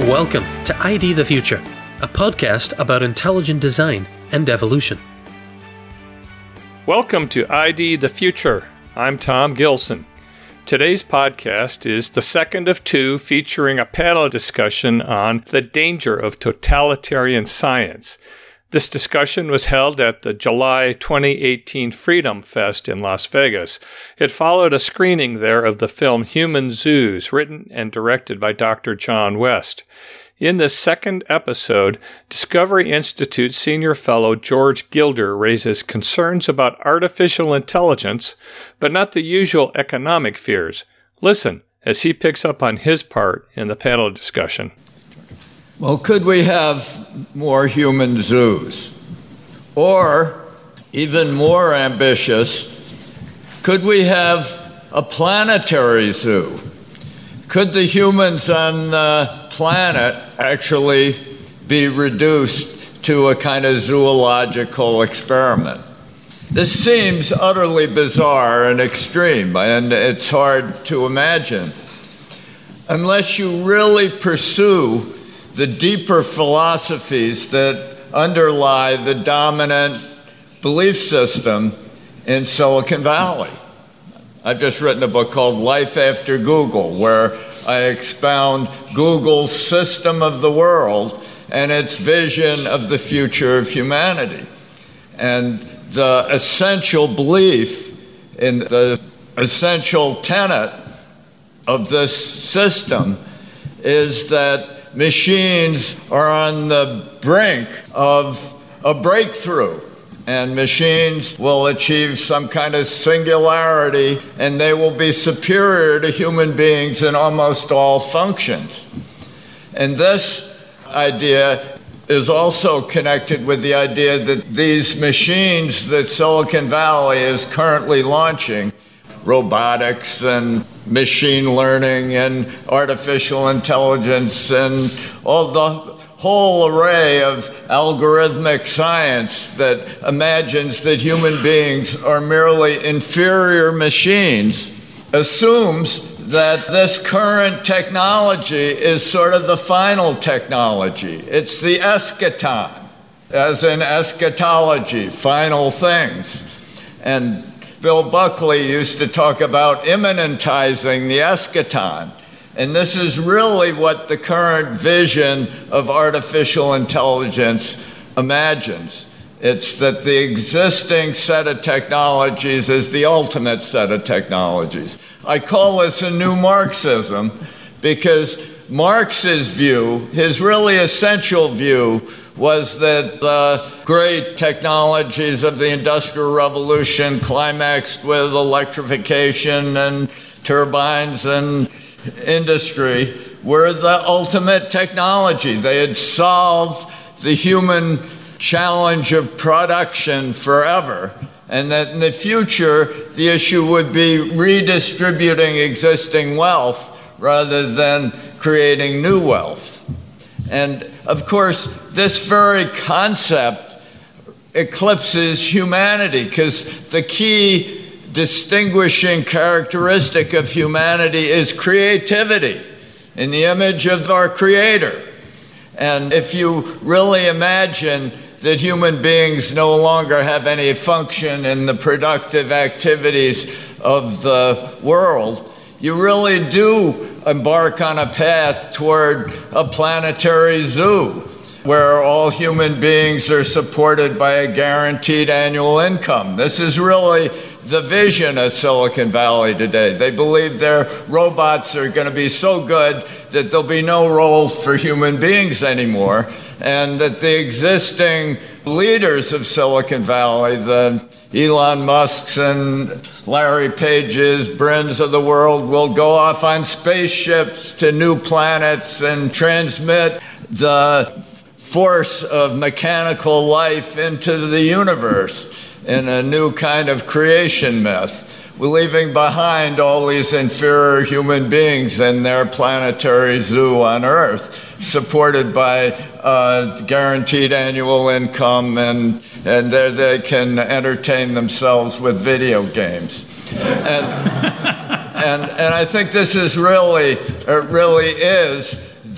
Welcome to ID the Future, a podcast about intelligent design and evolution. Welcome to ID the Future. I'm Tom Gilson. Today's podcast is the second of two featuring a panel discussion on the danger of totalitarian science. This discussion was held at the July 2018 Freedom Fest in Las Vegas. It followed a screening there of the film Human Zoos, written and directed by Dr. John West. In this second episode, Discovery Institute Senior Fellow George Gilder raises concerns about artificial intelligence, but not the usual economic fears. Listen as he picks up on his part in the panel discussion. Well, could we have more human zoos? Or, even more ambitious, could we have a planetary zoo? Could the humans on the planet actually be reduced to a kind of zoological experiment? This seems utterly bizarre and extreme, and it's hard to imagine. Unless you really pursue the deeper philosophies that underlie the dominant belief system in Silicon Valley. I've just written a book called Life After Google, where I expound Google's system of the world and its vision of the future of humanity. And the essential belief in the essential tenet of this system is that machines are on the brink of a breakthrough, and machines will achieve some kind of singularity, and they will be superior to human beings in almost all functions. And this idea is also connected with the idea that these machines that Silicon Valley is currently launching, robotics and machine learning and artificial intelligence and all the whole array of algorithmic science that imagines that human beings are merely inferior machines, assumes that this current technology is sort of the final technology. It's the eschaton, as in eschatology, final things. And Bill Buckley used to talk about immanentizing the eschaton. And this is really what the current vision of artificial intelligence imagines. It's that the existing set of technologies is the ultimate set of technologies. I call this a new Marxism because Marx's view, his really essential view, was that the great technologies of the Industrial Revolution climaxed with electrification and turbines and industry were the ultimate technology. They had solved the human challenge of production forever, and that in the future, the issue would be redistributing existing wealth rather than creating new wealth. And of course, this very concept eclipses humanity, because the key distinguishing characteristic of humanity is creativity in the image of our Creator. And if you really imagine that human beings no longer have any function in the productive activities of the world, you really do embark on a path toward a planetary zoo where all human beings are supported by a guaranteed annual income. This is really the vision of Silicon Valley today. They believe their robots are going to be so good that there'll be no roles for human beings anymore, and that the existing leaders of Silicon Valley, the Elon Musks and Larry Pages, Brin's of the world, will go off on spaceships to new planets and transmit the force of mechanical life into the universe in a new kind of creation myth. We're leaving behind all these inferior human beings in their planetary zoo on Earth, supported by guaranteed annual income, and there they can entertain themselves with video games. And I think this is really is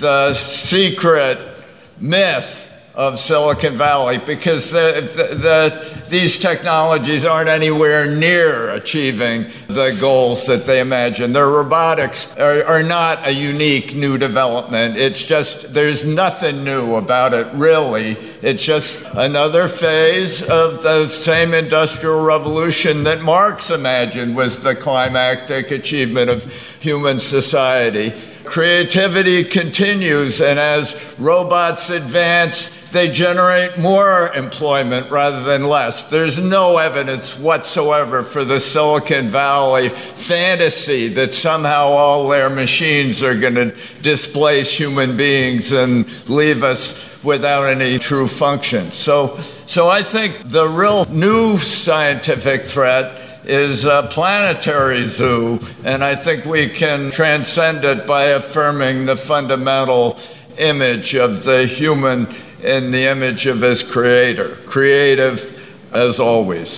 the secret myth of Silicon Valley, because these technologies aren't anywhere near achieving the goals that they imagine. Their robotics are not a unique new development. It's just, there's nothing new about it, really. It's just another phase of the same industrial revolution that Marx imagined was the climactic achievement of human society. Creativity continues, and as robots advance, they generate more employment rather than less. There's no evidence whatsoever for the Silicon Valley fantasy that somehow all their machines are going to displace human beings and leave us without any true function. So I think the real new scientific threat is a planetary zoo, and I think we can transcend it by affirming the fundamental image of the human in the image of his creator, creative as always.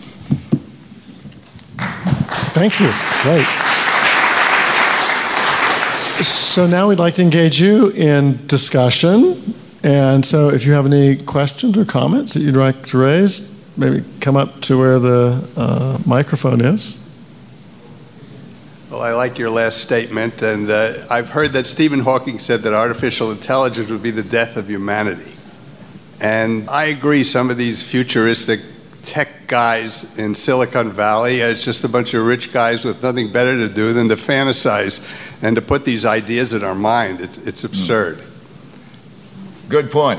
Thank you. Great. So now we'd like to engage you in discussion. And so if you have any questions or comments that you'd like to raise, maybe come up to where the microphone is. Well, I like your last statement, and I've heard that Stephen Hawking said that artificial intelligence would be the death of humanity. And I agree, some of these futuristic tech guys in Silicon Valley, it's just a bunch of rich guys with nothing better to do than to fantasize and to put these ideas in our mind. It's absurd. Good point.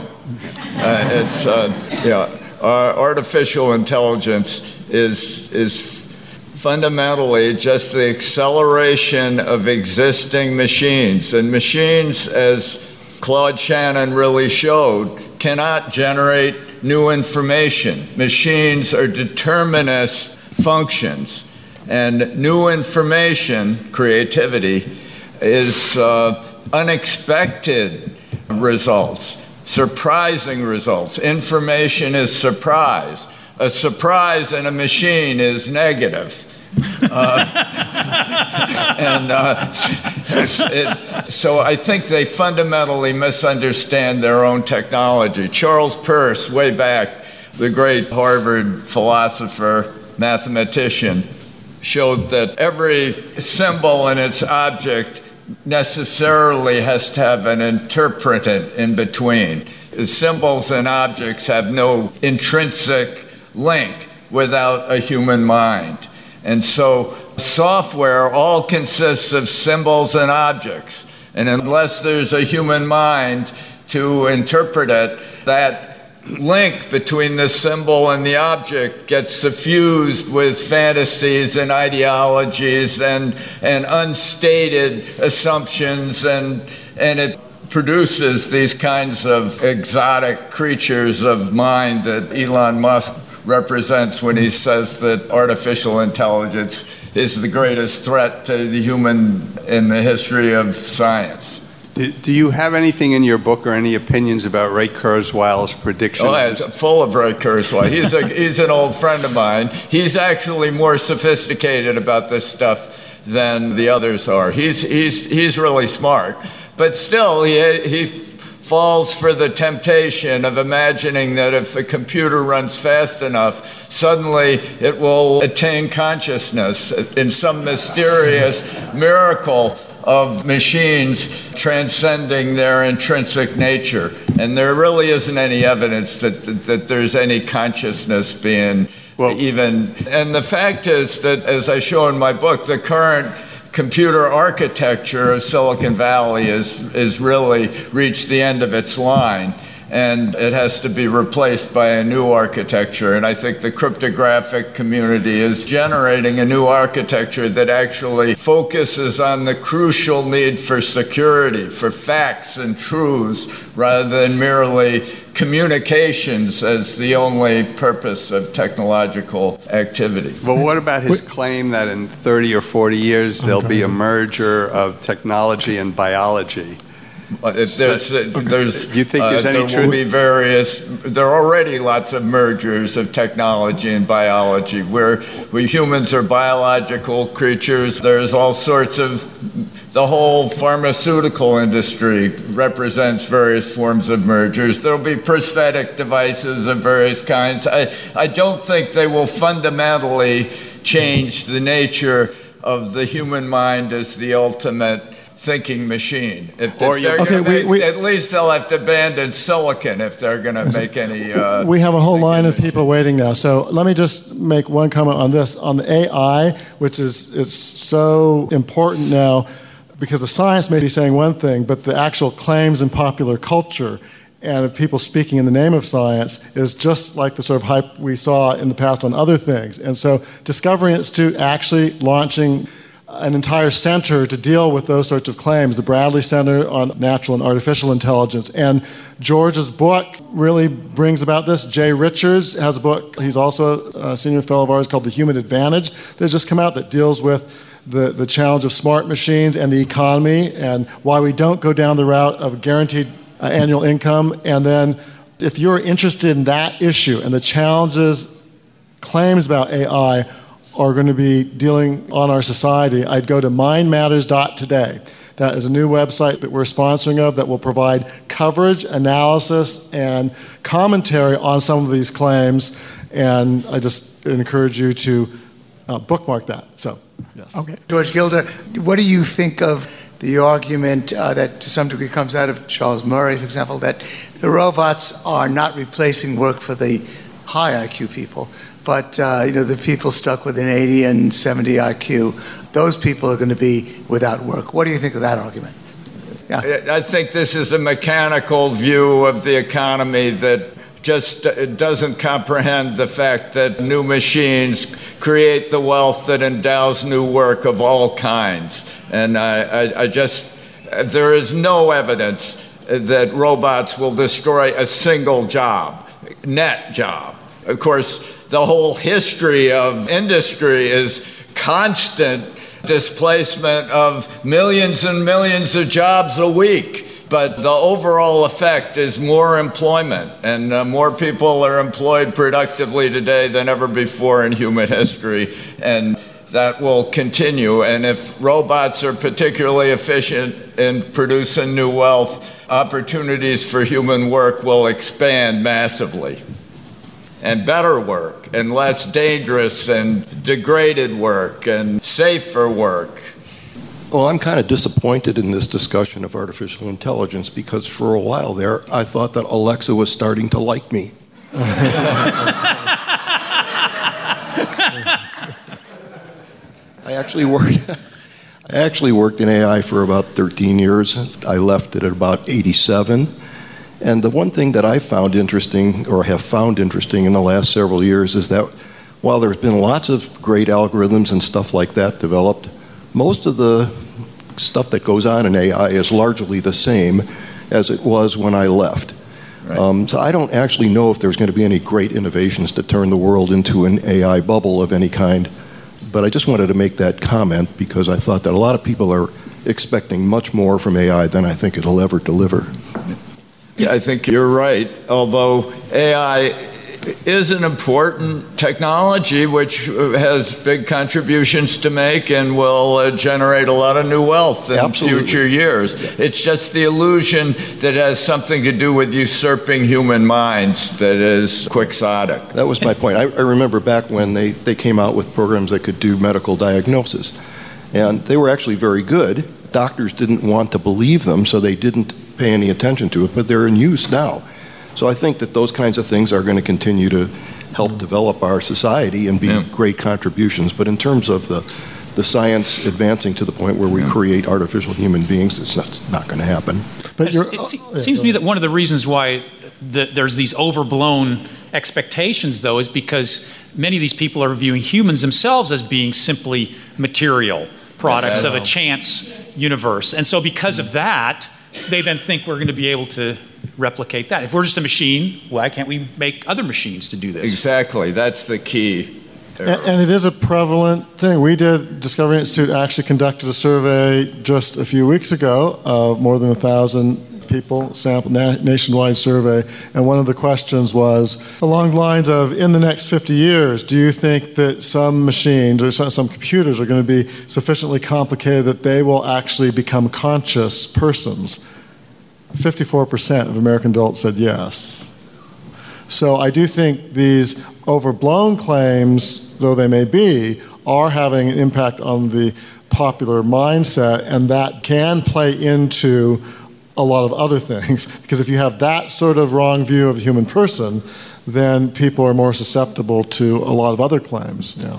Artificial intelligence is fundamentally just the acceleration of existing machines. And machines, as Claude Shannon really showed, cannot generate new information. Machines are determinist functions. And new information, creativity, is unexpected results. Surprising results. Information is surprise. A surprise in a machine is negative. So I think they fundamentally misunderstand their own technology. Charles Peirce, way back, the great Harvard philosopher, mathematician, showed that every symbol and its object necessarily has to have an interpretant in between. Symbols and objects have no intrinsic link without a human mind. And so software all consists of symbols and objects. And unless there's a human mind to interpret it, that link between the symbol and the object gets suffused with fantasies and ideologies and unstated assumptions, and it produces these kinds of exotic creatures of mind that Elon Musk represents when he says that artificial intelligence is the greatest threat to the human in the history of science. Do you have anything in your book or any opinions about Ray Kurzweil's predictions? Oh, it's full of Ray Kurzweil. He's an old friend of mine. He's actually more sophisticated about this stuff than the others are. He's really smart, but still he falls for the temptation of imagining that if a computer runs fast enough, suddenly it will attain consciousness in some mysterious miracle of machines transcending their intrinsic nature. And there really isn't any evidence that there's any consciousness being even. And the fact is that, as I show in my book, the current computer architecture of Silicon Valley is really reached the end of its line, and it has to be replaced by a new architecture. And I think the cryptographic community is generating a new architecture that actually focuses on the crucial need for security, for facts and truths, rather than merely communications as the only purpose of technological activity. Well, what about his claim that in 30 or 40 years there'll be a merger of technology and biology? Do you think there's any truth? There will be there are already lots of mergers of technology and biology, where we humans are biological creatures. There's all sorts of The whole pharmaceutical industry represents various forms of mergers. There'll be prosthetic devices of various kinds. I don't think they will fundamentally change the nature of the human mind as the ultimate thinking machine. At least they'll have to abandon silicon if they're going to make any... we have a whole line of people waiting now. So let me just make one comment on this. On the AI, which is so important now, because the science may be saying one thing, but the actual claims in popular culture and of people speaking in the name of science is just like the sort of hype we saw in the past on other things. And so Discovery Institute actually launching an entire center to deal with those sorts of claims, the Bradley Center on Natural and Artificial Intelligence. And George's book really brings about this. Jay Richards has a book, he's also a senior fellow of ours, called The Human Advantage, that's just come out that deals with the challenge of smart machines and the economy and why we don't go down the route of guaranteed annual income. And then if you're interested in that issue and the challenges, claims about AI are going to be dealing on our society, I'd go to mindmatters.today. That is a new website that we're sponsoring of that will provide coverage, analysis, and commentary on some of these claims. And I just encourage you to bookmark that. So, yes. Okay. George Gilder, what do you think of the argument that to some degree comes out of Charles Murray, for example, that the robots are not replacing work for the high IQ people, but the people stuck with an 80 and 70 IQ, those people are going to be without work. What do you think of that argument? Yeah. I think this is a mechanical view of the economy that just doesn't comprehend the fact that new machines create the wealth that endows new work of all kinds. And there is no evidence that robots will destroy a single job, net job. Of course, the whole history of industry is constant displacement of millions and millions of jobs a week. But the overall effect is more employment, and more people are employed productively today than ever before in human history, and that will continue. And if robots are particularly efficient in producing new wealth, opportunities for human work will expand massively. And better work, and less dangerous and degraded work, and safer work. Well, I'm kind of disappointed in this discussion of artificial intelligence because for a while there, I thought that Alexa was starting to like me. I actually worked in AI for about 13 years. I left it at about 87. And the one thing that I found interesting, or have found interesting in the last several years, is that while there's been lots of great algorithms and stuff like that developed, most of the stuff that goes on in AI is largely the same as it was when I left. Right. So I don't actually know if there's going to be any great innovations to turn the world into an AI bubble of any kind. But I just wanted to make that comment because I thought that a lot of people are expecting much more from AI than I think it'll ever deliver. Yeah, I think you're right. Although AI is an important technology which has big contributions to make and will generate a lot of new wealth in future years. It's just the illusion that has something to do with usurping human minds that is quixotic. That was my point. I remember back when they came out with programs that could do medical diagnosis. And they were actually very good. Doctors didn't want to believe them, so they didn't pay any attention to it, but they're in use now. So I think that those kinds of things are going to continue to help develop our society and be great contributions. But in terms of the science advancing to the point where we create artificial human beings, that's not going to happen. But it seems to me that one of the reasons why there's these overblown expectations, though, is because many of these people are viewing humans themselves as being simply material products of a chance universe. And so because of that, they then think we're going to be able to replicate that. If we're just a machine, why can't we make other machines to do this? Exactly. That's the key. And it is a prevalent thing. We did, Discovery Institute actually conducted a survey just a few weeks ago of more than 1,000 people, sample nationwide survey, and one of the questions was along the lines of, in the next 50 years, do you think that some machines or some computers are going to be sufficiently complicated that they will actually become conscious persons? 54% of American adults said yes. So I do think these overblown claims, though they may be, are having an impact on the popular mindset, and that can play into a lot of other things. Because if you have that sort of wrong view of the human person, then people are more susceptible to a lot of other claims. Yeah.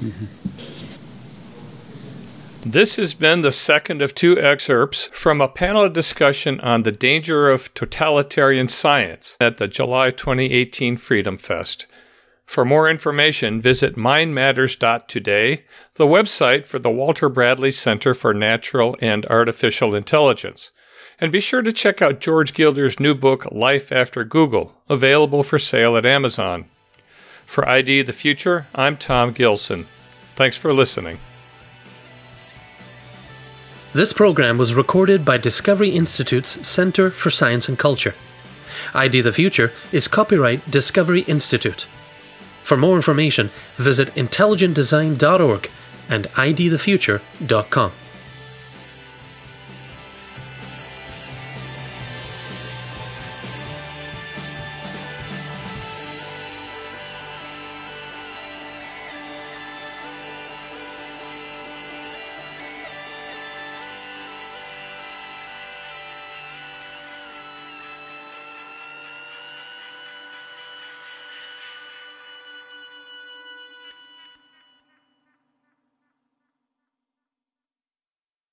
This has been the second of two excerpts from a panel discussion on the danger of totalitarian science at the July 2018 Freedom Fest. For more information, visit mindmatters.today, the website for the Walter Bradley Center for Natural and Artificial Intelligence. And be sure to check out George Gilder's new book, Life After Google, available for sale at Amazon. For ID the Future, I'm Tom Gilson. Thanks for listening. This program was recorded by Discovery Institute's Center for Science and Culture. ID the Future is copyright Discovery Institute. For more information, visit intelligentdesign.org and idthefuture.com.